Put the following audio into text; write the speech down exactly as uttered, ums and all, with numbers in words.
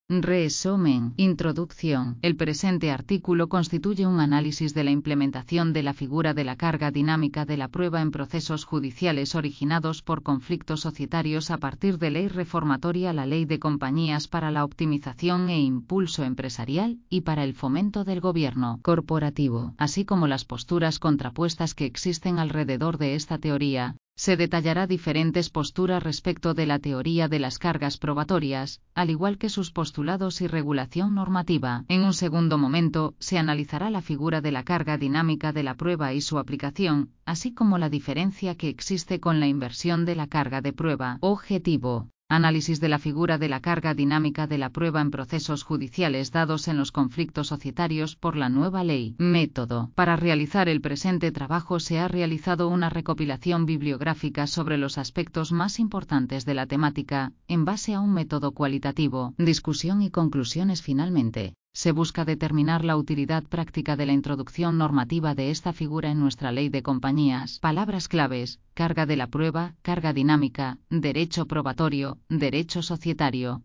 Resumen. Introducción. El presente artículo constituye un análisis de la implementación de la figura de la carga dinámica de la prueba en procesos judiciales originados por conflictos societarios a partir de ley reformatoria la Ley de Compañías para la optimización e impulso empresarial y para el fomento del gobierno corporativo, así como las posturas contrapuestas que existen alrededor de esta teoría. Se detallará diferentes posturas respecto de la teoría de las cargas probatorias, al igual que sus postulados y regulación normativa. En un segundo momento, se analizará la figura de la carga dinámica de la prueba y su aplicación, así como la diferencia que existe con la inversión de la carga de prueba. Objetivo. Análisis de la figura de la carga dinámica de la prueba en procesos judiciales dados en los conflictos societarios por la nueva ley. Método. Para realizar el presente trabajo se ha realizado una recopilación bibliográfica sobre los aspectos más importantes de la temática, en base a un método cualitativo. Discusión y conclusiones. Finalmente, se busca determinar la utilidad práctica de la introducción normativa de esta figura en nuestra ley de compañías. Palabras claves: carga de la prueba, carga dinámica, derecho probatorio, derecho societario.